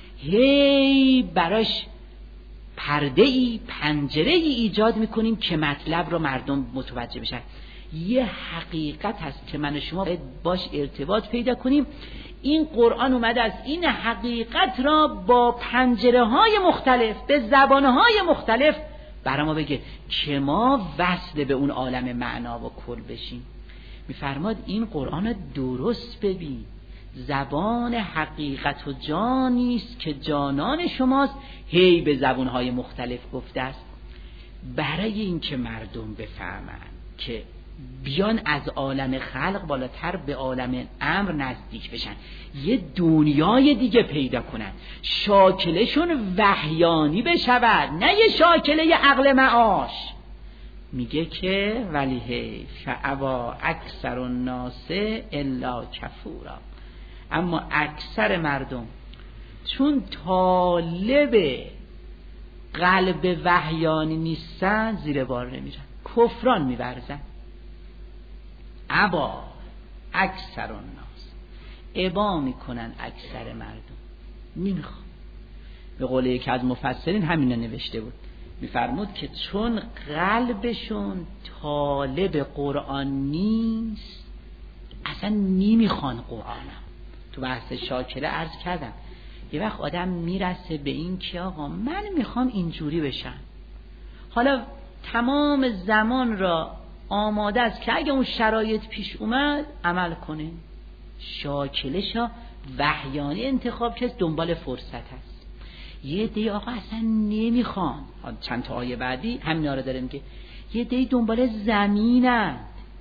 هی براش پرده‌ای پنجره‌ای ایجاد میکنیم که مطلب رو مردم متوجه بشن. یه حقیقت هست که من و شما باید باش ارتباط پیدا کنیم. این قرآن اومده از این حقیقت را با پنجره‌های مختلف به زبان‌های مختلف برای ما بگه که ما وصل به اون عالم معنا و کل بشیم. میفرماد این قرآن رو درست ببین، زبان حقیقت و جانی است که جانان شماست، هی به زبان‌های مختلف گفته است برای اینکه مردم بفهمن که بیان از عالم خلق بالاتر به عالم امر نزدیک بشن، یه دنیای دیگه پیدا کنن، شاکلشون وحیانی بشود، نه یه شاکله عقل معاش. میگه که ولی فابا اکثر الناس الا کفورا، اما اکثر مردم چون طالب قلب وحیانی نیستن زیر بار نمیرن، کفران میورزن. ابا اکثر الناس، ابا میکنن اکثر مردم، نمیخوان. به قول یکی از مفسرین همین نوشته بود، میفرمود که چون قلبشون طالب قرآن نیست اصلا نمیخوان قرآنم. تو بحث شاکله عرض کردم یه وقت آدم میرسه به این که آقا من میخوام اینجوری بشم، حالا تمام زمان را آماده است که اگه اون شرایط پیش اومد عمل کنه، شاکلش را وحیانی انتخاب کرد، دنبال فرصت هست. یه دی آقا اصلا نمیخوان، چند تا آیه بعدی همینا رو داره میگه، یه دی دنبال زمینن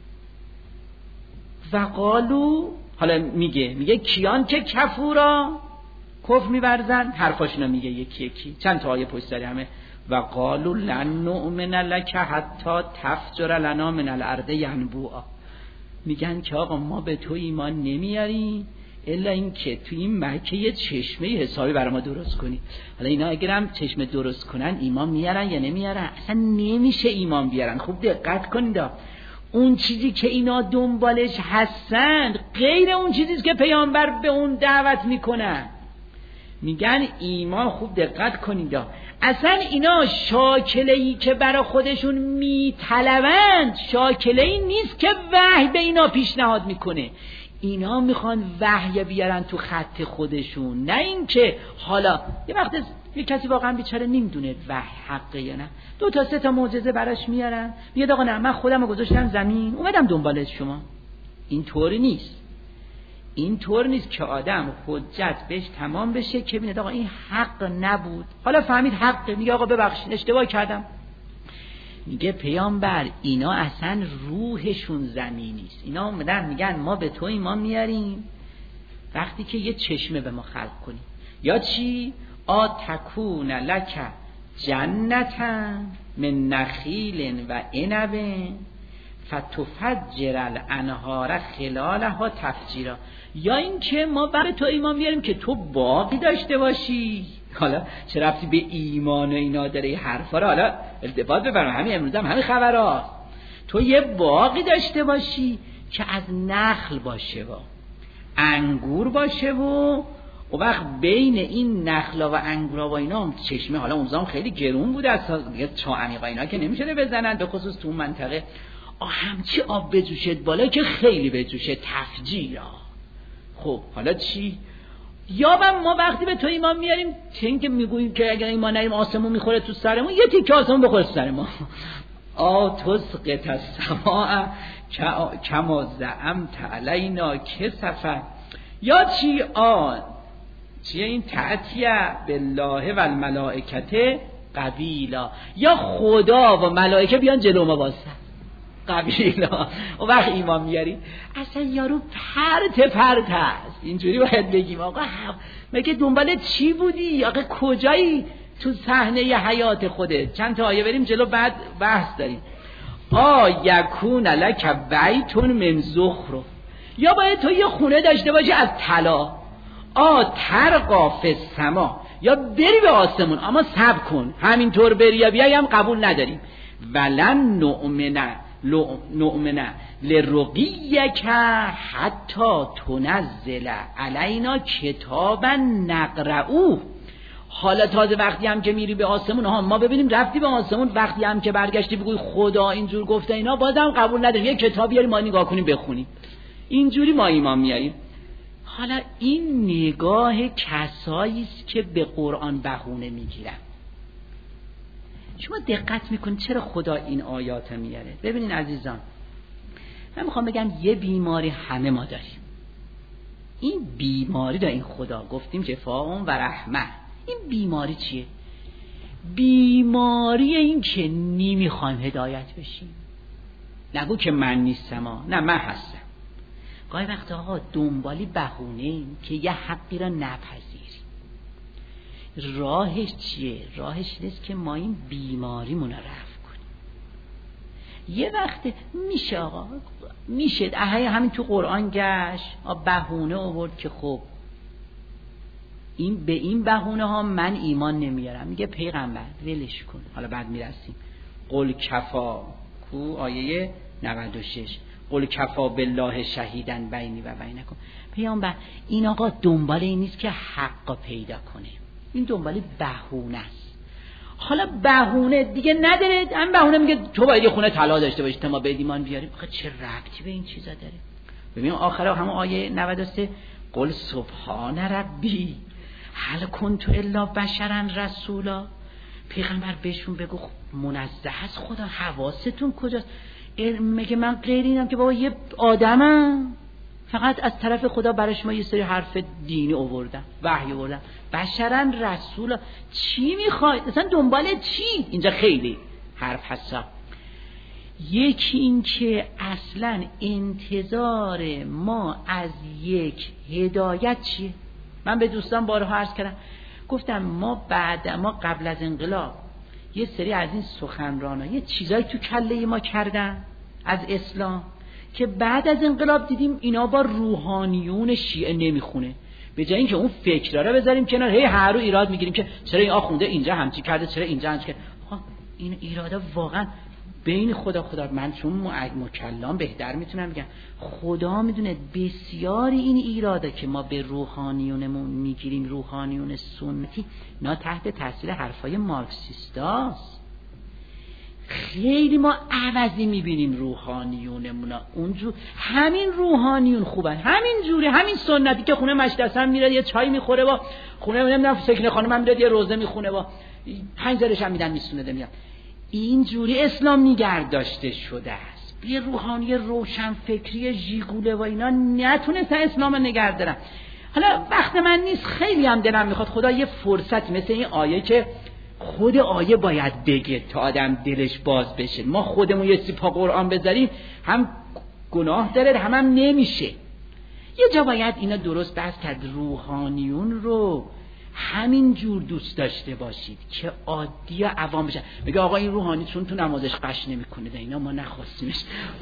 و قالو، حالا میگه کیان که کفورا کفر می‌ورزن، حرفاشونو میگه یکی یکی، چند تا آیه پشت سر همه، و قالوا لن نؤمن لك حتی تفجر لنا من الارض ینبوعا. میگن که آقا ما به تو ایمان نمیاریم الا این که تو این مکه یه چشمه حسابی برای ما درست کنی. حالا اینا اگرم چشمه درست کنن ایمان میارن یا نمیارن؟ اصلا نمیشه ایمان بیارن. خوب دقت کنید، اون چیزی که اینا دنبالش هستند غیر اون چیزیست که پیامبر به اون دعوت میکنن. میگن ایمان، خوب دقت کنید، اصلا اینا شاکله‌ای که برای خودشون میطلبند شاکله‌ای نیست که وحی به اینا پیشنهاد میکنه. اینا میخوان وحی بیارن تو خط خودشون، نه این که حالا یه وقت یه کسی واقعا بیچاره نمیدونه وحی حقه یا نه، 2 تا 3 تا معجزه براش میارن، میگه آقا نه من خودم رو گذاشتم زمین اومدم دنبال شما. این طوری نیست. این طور نیست که آدم حجت بهش تمام بشه که ببینید آقا این حق نبود، حالا فهمید حقه، میگه آقا ببخشید اشتباه کردم. میگه پیامبر اینا اصلا روحشون زمینی است. اینا اومدن میگن ما به تو ایمان میاریم وقتی که یه چشمه به ما خلق کنی، یا چی؟ تکون لک جنتا من نخیل و عنب فتفجر الانهار خلالها تفجیرا، یا این که ما برای تو ایمان میاریم که تو باغی داشته باشی. حالا چه ربطی به ایمان و اینا داره این حرفا رو حالا التفات بفرما، همین امروز هم همین خبرها، تو یه باغی داشته باشی که از نخل باشه و انگور باشه و وقت بین این نخلا و انگورا و اینا هم چشمه، حالا اونزام خیلی گرون بوده از چا عمیقا اینا که نمیشده بزنن، به خصوص تو منطقه همچی آب بجوشد بالا که خیلی بجوشه تفجیرا. خب حالا چی؟ یا ما وقتی به تو ایمان میاریم چه این که میگوییم که اگر ایمان نریم آسمون میخوره تو سرمون، یه تیکه آسمون بخوره تو سر ما. تسقط السماء کما زعمت علینا کسفا، یا چی؟ چیه این؟ تأتیه بالله و الملائکته قبیلا، یا خدا و ملائکه بیان جلو ما واسه قبیلا و وقت ایمان میاری. اصلا یارو پرت هست. اینجوری باید بگیم آقا مگه دنبال چی بودی؟ آقا کجایی تو صحنه ی حیات خودت؟ چند تا آیه بریم جلو بعد بحث داریم. یکون لک بیتون من زخرف، یا باید تو یه خونه داشته باشی از طلا. ترقا فی السما، یا بری به آسمون اما صبر کن، همینطور بری یا بیایی هم قبول نداریم. ولن نؤمن لرقیک حتی تنزل علینا کتابا نقرؤه. حالا تازه وقتی هم که میری به آسمون ما ببینیم رفتی به آسمون، وقتی هم که برگشتی بگوی خدا اینجور گفته اینا بازم قبول نداریم، یه کتاب بیاری ما نگاه کنیم بخونیم، اینجوری ما ایمان میاریم. حالا این نگاه کسایی است که به قرآن بهونه میگیرن. شما دقت میکنید چرا خدا این آیات میاره؟ ببینین عزیزان، من میخوام بگم یه بیماری همه ما داریم. این بیماری دا این خدا گفتیم شفاء و رحمه. این بیماری چیه؟ بیماری این که نمیخوایم هدایت بشیم. نگو که من نیستم، نه من هستم. گاهی وقتا آقا دنبالی بهونه ایم که یه حقی را نپذیریم. راهش چیه؟ راهش نیست که ما این بیماریمون رو رفع کنیم. یه وقت میشه آقا، میشه همین تو قرآن گشت بهونه آورد که خب این به این بهونه ها من ایمان نمیارم. میگه پیغمبر ولش کن، حالا بعد میرسیم. قل کفا کو آیه 96، قل کفا بالله شهیدن بینی و بینکم. پیامبر این آقا دنبال این نیست که حق پیدا کنه، این دنبال بهونه است. حالا بهونه دیگه نداره، هم بهونه میگه تو باید یه خونه طلا داشته باشی تا ما به ایمان بیاریم. آخه چه ربطی به این چیزا داره؟ ببین آخر همون آیه 93، قل سبحان ربی هل کنت الا بشرا رسولا. پیغمبر بهشون بگو منزه است خدا، حواستون کجاست؟ میگه من غیر اینم که بابا یه آدمم، فقط از طرف خدا برای شما یه سری حرف دینی آوردم، وحی آوردم. بشرا رسولا چی میخواید؟ اصلا دنبال چی؟ اینجا خیلی حرف حساب. یکی این که اصلا انتظار ما از یک هدایت چیه؟ من به دوستان بارها عرض کردم، گفتم ما قبل از انقلاب یه سری از این سخنرانا یه چیزایی تو کله ما کردن از اسلام که بعد از انقلاب دیدیم اینا با روحانیون شیعه نمیخونه. به جای اینکه اون فکرها رو بذاریم کنار، هی هر رو ایراد میگیریم که چرا این آخونده اینجا همچی کرده، چرا اینجا همچی کرده. این ایرادا واقعا بین خدا من چون مکلم بهتر میتونم بگم خدا میدونه بسیاری این ایراده که ما به روحانیونمون میگیریم، روحانیون سنتی، اینا تحت تاثیر حرفای مارکسیستاست. خیلی ما عوضی میبینیم روحانیونمونا اونجور. همین روحانیون خوبن، همین جوری، همین سنتی که خونه مجلسم میره یه چای میخوره با خونه نمیدونم سکنه خانم هم میره یه روزه میخونه با 5 زرش هم میدن میسونه میاد. اینجوری اسلام نگرد داشته شده است. یه روحانی روشن فکری ژیگوله و اینا نتونستن اسلام نگرد دارن. حالا وقت من نیست، خیلی هم دلم میخواد خدا یه فرصت مثل این آیه که خود آیه باید بگه تا آدم دلش باز بشه. ما خودمون یه سیپا قرآن بذاریم هم گناه داره هم نمیشه. یه جا باید اینا درست بحث کرد. روحانیون رو همین جور دوست داشته باشید که عادی و عوام بشن. بگه آقا این روحانی چون تو نمازش قش نمیکنه، اینا ما نخواستیمش.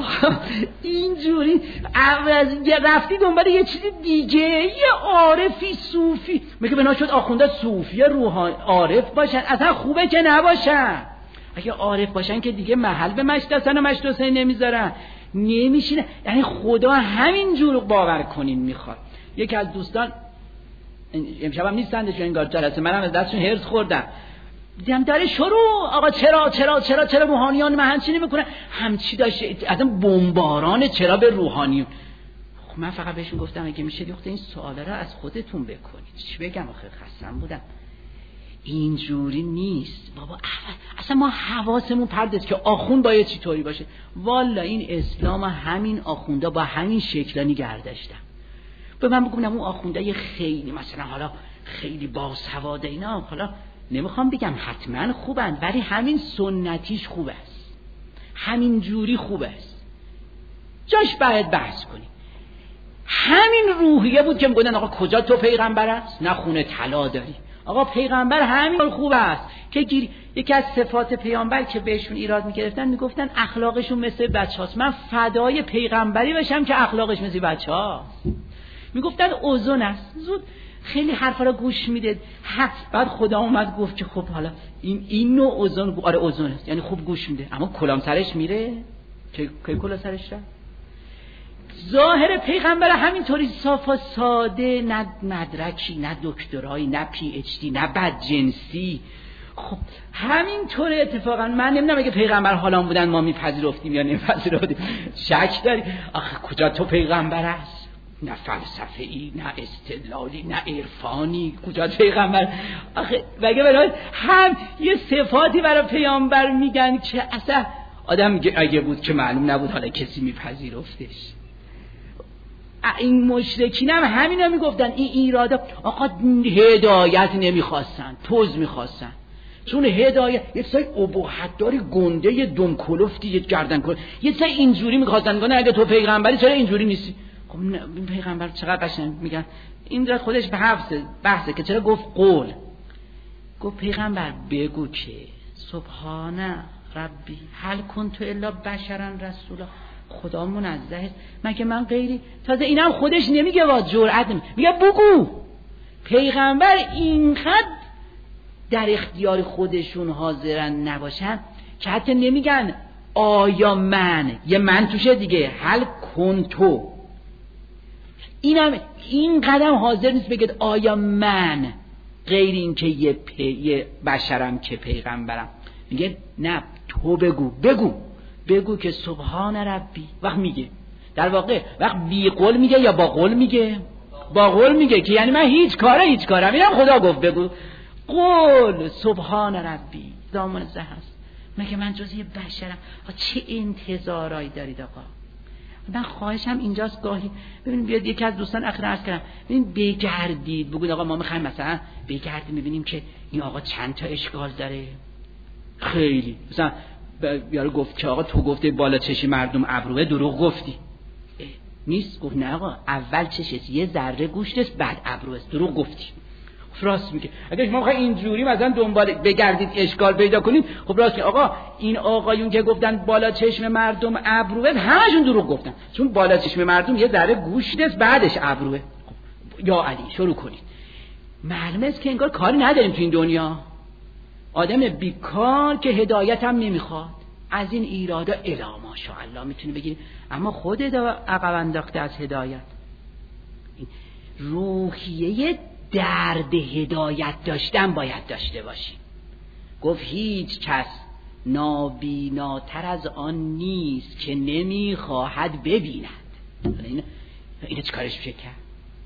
اینجوری رفتی دنبال یه چیز دیگه، یه عارفی صوفی. میگه بنا شد آخونده صوفی روحانی عارف باشن، اصلا خوبه که نباشن. اگه عارف باشن که دیگه محل به مجلسن و مجلسین نمیذارن، نمیشینه. یعنی خدا همین جور باور کنین میخواد. یکی از دوستان امشبم نیستندش انگار جلسه، منم از دستشون هرس خوردم، دیدم داره شروع آقا چرا روحانیان مهنچی نمیکنن، همچی داشته اصلا بمباران چرا به روحانیون. خب من فقط بهشون گفتم اگه میشه دیگه این سوالا رو از خودتون بکنید. چی بگم آخه خستم بودم. اینجوری نیست بابا. اصلا ما حواسمون پرت است که آخوند باید چی طوری باشه. والا این اسلام همین آخوندا با همین شکلی نگه داشتن. به من بگم اون آخونده خیلی مثلا حالا خیلی باسواده اینا، حالا نمیخوام بگم حتما خوبن، ولی همین سنتیش خوب است، همین جوری خوب است، جاش باید بحث کنیم. همین روحیه بود که میگفتن آقا کجا تو پیغمبر است؟ نه خونه طلا داری. آقا پیغمبر همین خوب است که یکی از صفات پیامبر که بهشون ایراد میگرفتن میگفتن اخلاقشون مثل بچه‌هاست. من فدای پیغمبری بشم که اخلاقش مثل بچه‌هاست. میگفتن اوزون است، زود خیلی حرفا رو گوش میده. بعد خدا اومد گفت که خب حالا این نوع اوزون، آره اوزون است، یعنی خوب گوش میده. اما کلام سرش میره که کلا سرش رفت. ظاهر پیغمبر همینطوری صاف و ساده، نه مدرکی، نه دکترایی، نه پی اچ دی، نه بدجنسی. خب همینطوره. اتفاقا من نمیدونم اگه پیغمبر حالان بودن ما میپذیرفتیم یا نمیپذیرفتیم. شک داری؟ آخه کجا تو پیغمبر است؟ نه فلسفه‌ای، نه استدلالی، نه عرفانی. کجا پیغمبر؟ آخه مگه برای هم یه صفاتی برای پیامبر میگن که اصلا آدم اگه بود که معلوم نبود حالا کسی میپذیرفتش. این مشرکین هم همینا میگفتن. این ایرادا آقا هدایت نمیخواستن، توز میخواستن. چون هدایت یه سای ابهت داری، گنده دم کلفتی، یه گردن کلفت، یه سای اینجوری میخواستن. میگن اگه تو پیغمبری چرا اینجوری نیستی؟ خب این پیغمبر چقدر قشنگ میگن. این در خودش به بحثه که چرا گفت قول. گفت پیغمبر بگو که سبحان ربی هل کنت الا بشرا رسولا، خدا منزه است مگه من غیری. تازه اینم خودش نمیگه، با جرأت میگه بگو. پیغمبر اینقدر در اختیار خودشون حاضرن نباشن که حتی نمیگن آیا من، یه من توشه دیگه، هل کنتو. اینم این قدم حاضر نیست بگه آیا من غیر این که یه بشرم که پیغمبرم. میگه نه تو بگو که سبحان ربی. وقت میگه در واقع وقت بی قول میگه یا با قول میگه؟ با قول میگه که یعنی من هیچ کارم اینم خدا گفت بگو. قول سبحان ربی دامن زه هست. مگه من جز یه بشرم؟ چه انتظارایی دارید آقا؟ من خواهشم اینجاست گاهی ببینید بیاد یکی از دوستان اخیراً عرض کردم ببین بگردید بگید آقا ما میخوایم مثلا بگردیم میبینیم که این آقا چند تا اشکال داره. خیلی مثلا یارو گفت که آقا تو گفته بالا چشی مردم ابروه، دروغ گفتی. نیست. گفت نه آقا اول چشش یه ذره گوشت است بعد ابروه است، دروغ گفتی. راست میگه. اگه شما بخواید اینجوری مثلا دنبال بگردید اشکال پیدا کنید، خب راست میگه. آقا این آقایون که گفتن بالا چشم مردم ابروه همشون دروغ گفتن، چون بالا چشم مردم یه ذره گوشت است بعدش ابروه. یا علی شروع کنید. معلومه است که انگار کاری نداریم تو این دنیا. آدم بیکار که هدایت هم نمیخواد. از این ایرادا الا ماشاءالله میتونی بگیری، اما خودت عقب انداخته از هدایت. روحیه درد هدایت داشتن باید داشته باشی. گفت هیچ کس نابیناتر از آن نیست که نمیخواهد ببیند. اینه چیکارش میشه کرد؟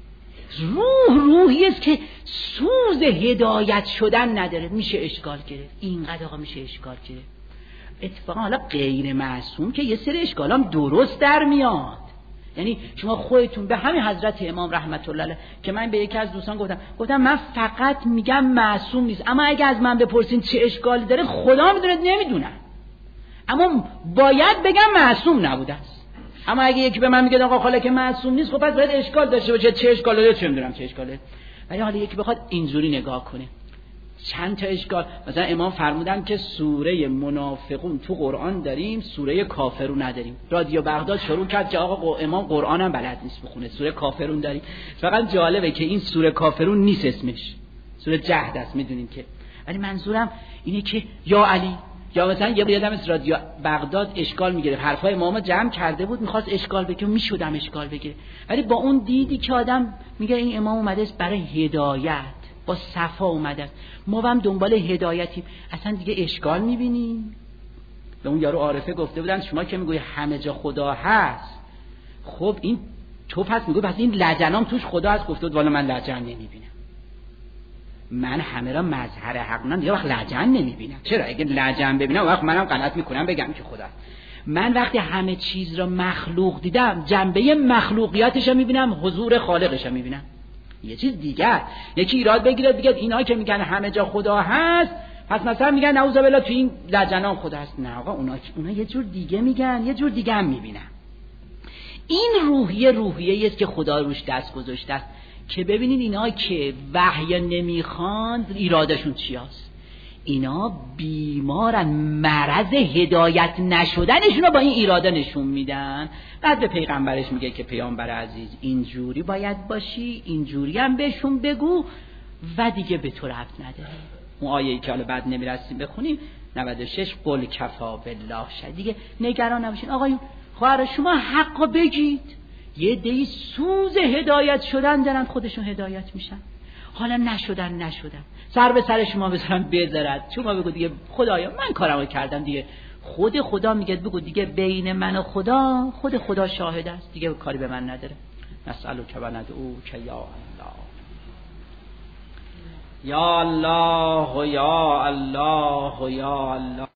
روحی است که سوز هدایت شدن نداره، میشه اشکال گرفت. اینقدر آقا میشه اشکال گرفت. اتفاقا حالا غیر معصوم که یه سری اشکال هم درست در میاد. یعنی شما خودتون به همین حضرت امام رحمت الله علیه که من به یکی از دوستان گفتم من فقط میگم معصوم نیست، اما اگه از من بپرسین چه اشکالی داره خدا میدونه نمیدونم، اما باید بگم معصوم نبوده است. اما اگه یکی به من میگه آقا حالا که معصوم نیست، خب پس باید اشکال داشته باشه. چه اشکالی داره؟ چه میدونم چه اشکاله. ولی حالا یکی بخواد اینجوری نگاه کنه، چند تا اشکال، مثلا امام فرمودن که سوره منافقون تو قرآن داریم، سوره کافرون نداریم. رادیو بغداد شروع کرد که آقا امام قرآن هم بلد نیست بخونه، سوره کافرون داریم. فقط جالبه که این سوره کافرون نیست اسمش، سوره جهد است، میدونین که. ولی منظورم اینه که یا علی، یا مثلا یه آدم از رادیو بغداد اشکال میگیره، حرفای امام جمع کرده بود میخواست اشکال بگیره، میشدم اشکال بگیره، ولی با اون دیدی که آدم میگه این امام اومده است برای هدایت، با صفا اومده است، ما هم دنبال هدایتیم، اصلا دیگه اشکال میبینیم. به اون یارو عارفه گفته بودن شما که میگوی همه جا خدا هست، خب این تو پس میگوی پس این لجنام توش خدا هست؟ گفته بود والا من لجن نمیبینم، من همه را مظهر حق می‌بینم، یه وقت لجن نمیبینم. چرا؟ اگه لجن ببینم وقت منم غلط میکنم بگم که خدا. من وقتی همه چیز را مخلوق دیدم، جنبه مخلوقیاتش رو میبینم، حضور خالقش رو میبینم. یه چیز دیگر، یکی ایراد بگیره دیگه اینا که میگن همه جا خدا هست، پس مثلا میگن نعوذ بالله تو این لجنام خدا هست. نه آقا، اونا یه جور دیگه میگن، یه جور دیگه هم میبینن. این روحیه است که خدا روش دست گذاشته است که ببینید اینا که وحی نمیخواند ایرادشون چی هست. اینا بیمارن، مرض هدایت نشدنشون رو با این اراده نشون میدن. بعد به پیغمبرش میگه که پیامبر عزیز اینجوری باید باشی، اینجوری هم بهشون بگو و دیگه به تو ربط نداره. اون آیه‌ای که حالا بعد نمیرسیم بخونیم 96 قل کفا بالله شهید. دیگه نگران نباشین آقایون، خواهر شما حقو بگید. یه عده‌ای سوز هدایت شدن دارن، خودشون هدایت میشن، حالا نشدن سر به سر شما بذارن بذارد. شما بگو دیگه خدایا من کارمو کردم دیگه، خود خدا میگه بگو دیگه بین من و خدا، خود خدا شاهد است، دیگه کاری به من نداره. نسألک و ندعوک یا الله یا الله یا الله یا الله.